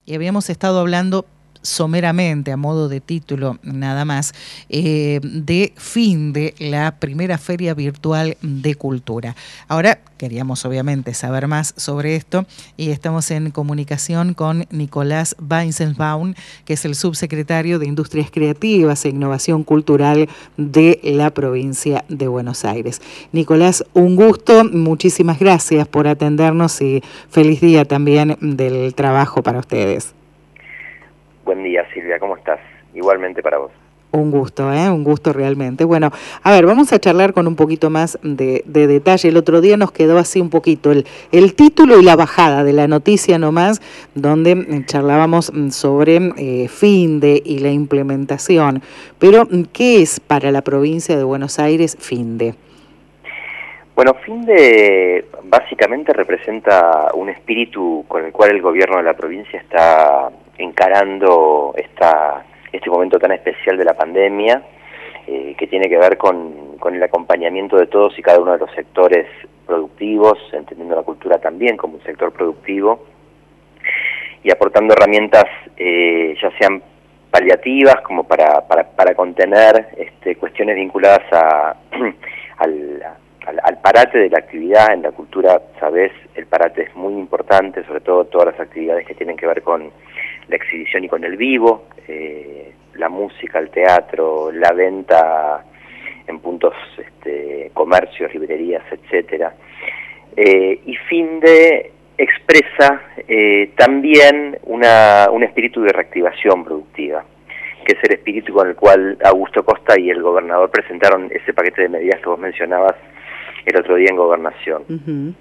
y habíamos estado hablando someramente, a modo de título nada más, de FINDE, la primera feria virtual de cultura. Ahora queríamos obviamente saber más sobre esto y estamos en comunicación con Nicolás Weizenbaum, que es el subsecretario de Industrias Creativas e Innovación Cultural de la provincia de Buenos Aires. Nicolás, un gusto, muchísimas gracias por atendernos y feliz día también del trabajo para ustedes. Buen día, Silvia, ¿cómo estás? Igualmente para vos. Un gusto realmente. Bueno, a ver, vamos a charlar con un poquito más de detalle. El otro día nos quedó así un poquito el título y la bajada de la noticia nomás, donde charlábamos sobre FINDE y la implementación. Pero, ¿qué es para la provincia de Buenos Aires FINDE? Bueno, FINDE básicamente representa un espíritu con el cual el gobierno de la provincia está encarando este momento tan especial de la pandemia, que tiene que ver con el acompañamiento de todos y cada uno de los sectores productivos, entendiendo la cultura también como un sector productivo, y aportando herramientas ya sean paliativas como para contener cuestiones vinculadas al parate de la actividad. En la cultura, sabes, el parate es muy importante, sobre todo todas las actividades que tienen que ver con la exhibición y con el vivo, la música, el teatro, la venta en puntos, comercios, librerías, etcétera. Y FINDE expresa también un espíritu de reactivación productiva, que es el espíritu con el cual Augusto Costa y el gobernador presentaron ese paquete de medidas que vos mencionabas el otro día en Gobernación. Uh-huh.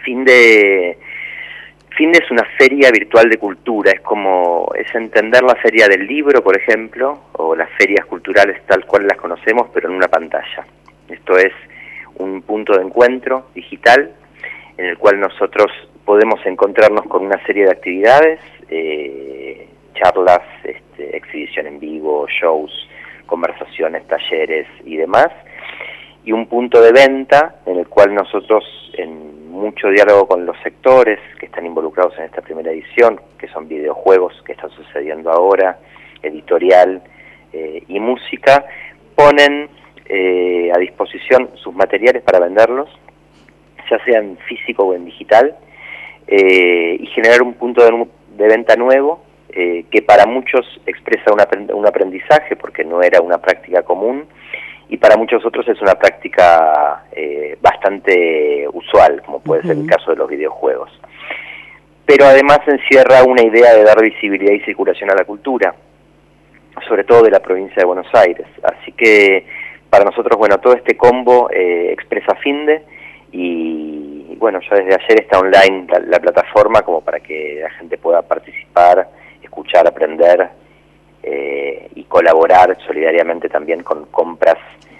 FINDE es una feria virtual de cultura, es entender la feria del libro, por ejemplo, o las ferias culturales tal cual las conocemos, pero en una pantalla. Esto es un punto de encuentro digital en el cual nosotros podemos encontrarnos con una serie de actividades, charlas, exhibición en vivo, shows, conversaciones, talleres y demás, y un punto de venta en el cual nosotros, en mucho diálogo con los sectores que están involucrados en esta primera edición, que son videojuegos que están sucediendo ahora, editorial y música, ponen a disposición sus materiales para venderlos, ya sea en físico o en digital, y generar un punto de venta nuevo que para muchos expresa un aprendizaje porque no era una práctica común, y para muchos otros es una práctica bastante usual, como puede ser el caso de los videojuegos. Pero además encierra una idea de dar visibilidad y circulación a la cultura, sobre todo de la provincia de Buenos Aires. Así que para nosotros, bueno, todo este combo expresa FINDE, y bueno, ya desde ayer está online la plataforma como para que la gente pueda participar, escuchar, aprender y colaborar solidariamente también con compras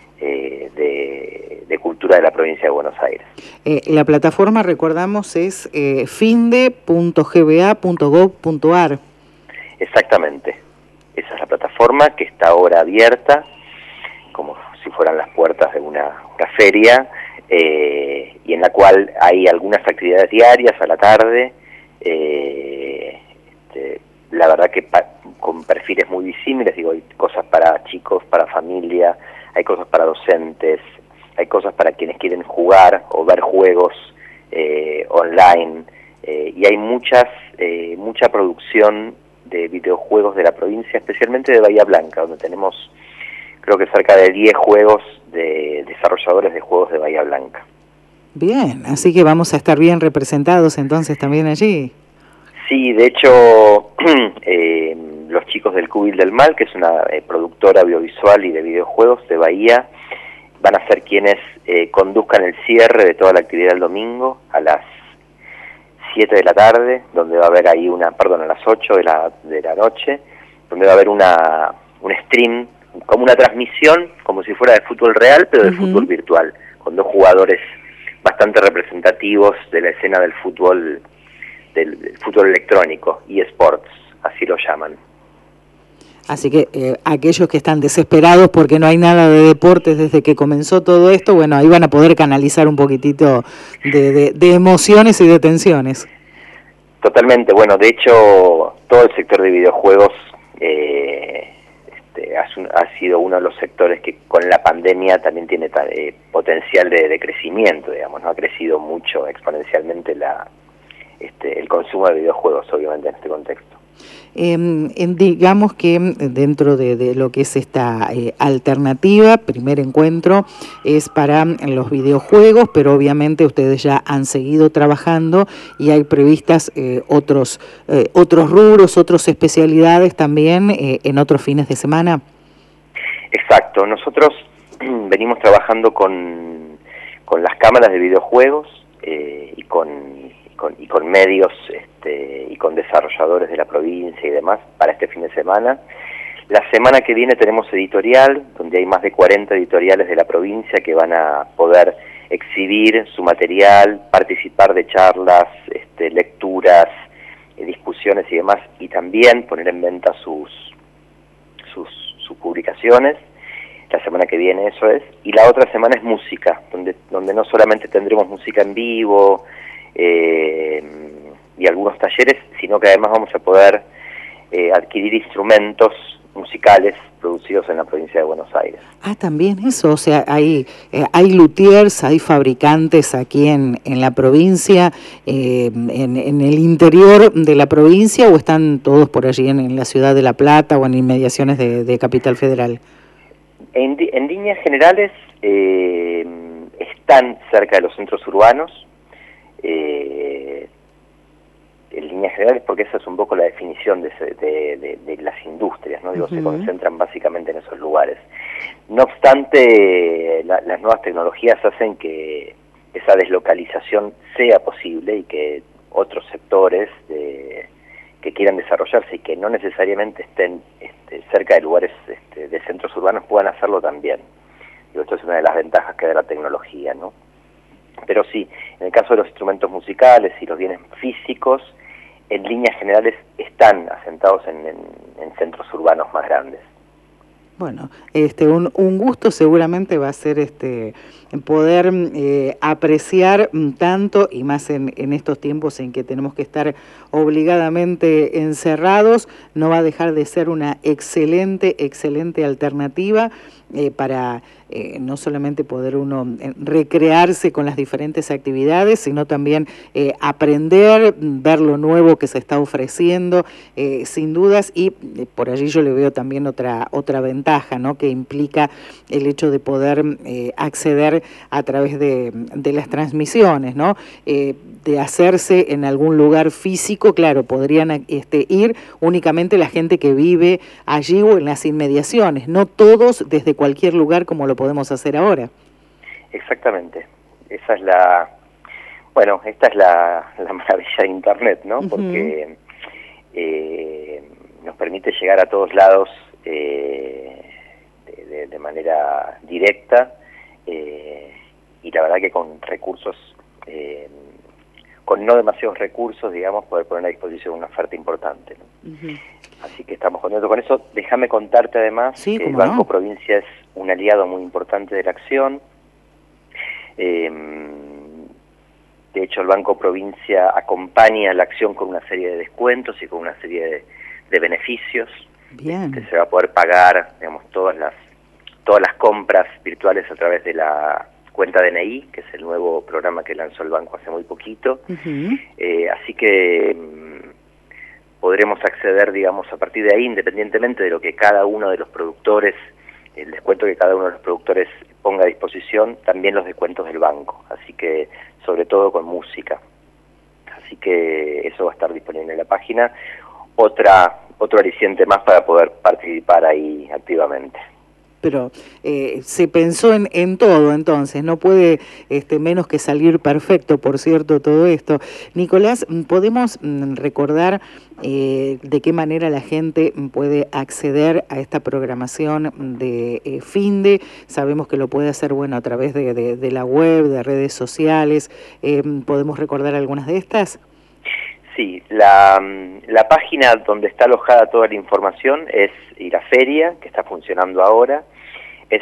de cultura de la provincia de Buenos Aires. La plataforma, recordamos, es finde.gba.gov.ar. Exactamente. Esa es la plataforma que está ahora abierta, como si fueran las puertas de una feria, y en la cual hay algunas actividades diarias a la tarde, la verdad que con perfiles muy disímiles, digo, hay cosas para chicos, para familia, hay cosas para docentes, hay cosas para quienes quieren jugar o ver juegos online, y hay mucha producción de videojuegos de la provincia, especialmente de Bahía Blanca, donde tenemos creo que cerca de 10 juegos de desarrolladores de juegos de Bahía Blanca. Bien, así que vamos a estar bien representados entonces también allí. Sí, de hecho, los chicos del Cubil del Mal, que es una productora audiovisual y de videojuegos de Bahía, van a ser quienes conduzcan el cierre de toda la actividad el domingo a las 7 de la tarde, donde va a haber ahí a las 8 de la noche, donde va a haber un stream, como una transmisión, como si fuera de fútbol real, pero de fútbol virtual, con dos jugadores bastante representativos de la escena del fútbol electrónico, eSports, así lo llaman. Así que aquellos que están desesperados porque no hay nada de deportes desde que comenzó todo esto, bueno, ahí van a poder canalizar un poquitito de emociones y de tensiones. Totalmente, bueno, de hecho, todo el sector de videojuegos ha sido uno de los sectores que con la pandemia también tiene potencial de crecimiento, digamos, ¿no? Ha crecido mucho exponencialmente el consumo de videojuegos, obviamente, en este contexto. Digamos que dentro de lo que es esta alternativa, primer encuentro es para los videojuegos, pero obviamente ustedes ya han seguido trabajando y hay previstas otros rubros, otras especialidades también en otros fines de semana. Exacto, nosotros venimos trabajando con las cámaras de videojuegos y con medios y con desarrolladores de la provincia y demás para este fin de semana. La semana que viene tenemos editorial, donde hay más de 40 editoriales de la provincia que van a poder exhibir su material, participar de charlas, lecturas, discusiones y demás, y también poner en venta sus publicaciones. La semana que viene eso es, y la otra semana es música, donde no solamente tendremos música en vivo y algunos talleres, sino que además vamos a poder adquirir instrumentos musicales producidos en la provincia de Buenos Aires. Ah, también eso, o sea, hay luthiers, hay fabricantes aquí en la provincia, en el interior de la provincia, o están todos por allí en la ciudad de La Plata o en inmediaciones de Capital Federal. En líneas generales están cerca de los centros urbanos, en líneas generales, porque esa es un poco la definición de las industrias, ¿no? Digo, se concentran básicamente en esos lugares. No obstante, las nuevas tecnologías hacen que esa deslocalización sea posible y que otros sectores que quieran desarrollarse y que no necesariamente estén cerca de lugares de centros urbanos puedan hacerlo también. Digo, esto es una de las ventajas que da la tecnología, ¿no? Pero sí, en el caso de los instrumentos musicales y los bienes físicos, en líneas generales están asentados en centros urbanos más grandes. Bueno, un gusto seguramente va a ser poder apreciar tanto, y más en estos tiempos en que tenemos que estar obligadamente encerrados, no va a dejar de ser una excelente alternativa para no solamente poder uno recrearse con las diferentes actividades, sino también aprender, ver lo nuevo que se está ofreciendo, sin dudas, y por allí yo le veo también otra ventaja, ¿no?, que implica el hecho de poder acceder a través de las transmisiones, ¿no?, de hacerse en algún lugar físico. Claro, podrían ir únicamente la gente que vive allí o en las inmediaciones, no todos desde cualquier lugar como lo podemos hacer ahora. Exactamente, esta es la maravilla de Internet, ¿no? Porque nos permite llegar a todos lados de manera directa y la verdad que con recursos, con no demasiados recursos, digamos, poder poner a disposición una oferta importante, ¿no? Así que estamos contentos con eso. Déjame contarte además que el Banco Provincia es un aliado muy importante de la acción. De hecho, el Banco Provincia acompaña la acción con una serie de descuentos y con una serie de beneficios. Bien. Que se va a poder pagar, digamos, todas las compras virtuales a través de la cuenta DNI, que es el nuevo programa que lanzó el banco hace muy poquito. Así que podremos acceder, digamos, a partir de ahí, independientemente de lo que cada uno de los productores, el descuento que cada uno de los productores ponga a disposición, también los descuentos del banco, así que sobre todo con música. Así que eso va a estar disponible en la página. Otro aliciente más para poder participar ahí activamente. Pero se pensó en todo, entonces, no puede menos que salir perfecto, por cierto, todo esto. Nicolás, ¿podemos recordar de qué manera la gente puede acceder a esta programación de Finde? Sabemos que lo puede hacer, bueno, a través de la web, de redes sociales. ¿Podemos recordar algunas de estas? Sí, la página donde está alojada toda la información es la feria, que está funcionando ahora, es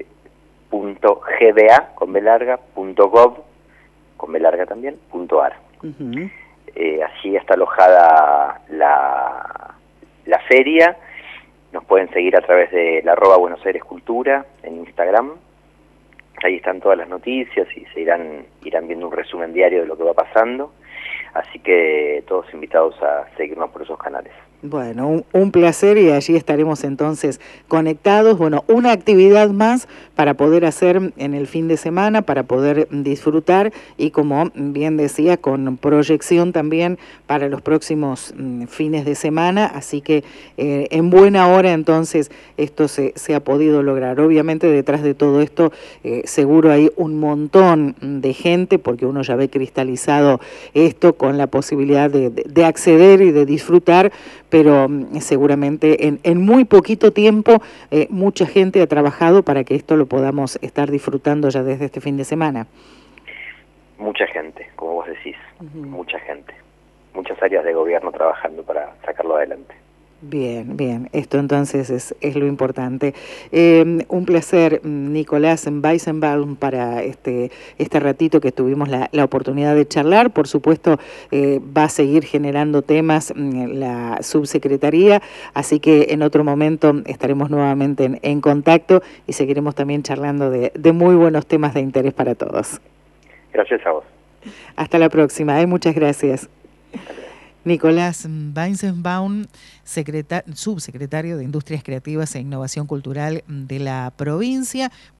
finde.gba.gov, con B larga también, .ar. Allí está alojada la feria. Nos pueden seguir a través de la @Buenos Aires Cultura en Instagram. Ahí están todas las noticias y se irán viendo un resumen diario de lo que va pasando. Así que todos invitados a seguirnos por esos canales. Bueno, un placer, y allí estaremos entonces conectados. Bueno, una actividad más para poder hacer en el fin de semana, para poder disfrutar, y como bien decía, con proyección también para los próximos fines de semana. Así que en buena hora entonces esto se ha podido lograr. Obviamente detrás de todo esto seguro hay un montón de gente, porque uno ya ve cristalizado esto con la posibilidad de acceder y de disfrutar, pero seguramente en muy poquito tiempo mucha gente ha trabajado para que esto lo podamos estar disfrutando ya desde este fin de semana. Mucha gente, como vos decís, mucha gente. Muchas áreas de gobierno trabajando para sacarlo adelante. Bien, bien, esto entonces es lo importante. Un placer, Nicolás Weizenbaum, para este ratito que tuvimos la oportunidad de charlar. Por supuesto, va a seguir generando temas la subsecretaría, así que en otro momento estaremos nuevamente en contacto y seguiremos también charlando de muy buenos temas de interés para todos. Gracias a vos. Hasta la próxima, muchas gracias. Nicolás Weizenbaum, subsecretario de Industrias Creativas e Innovación Cultural de la provincia.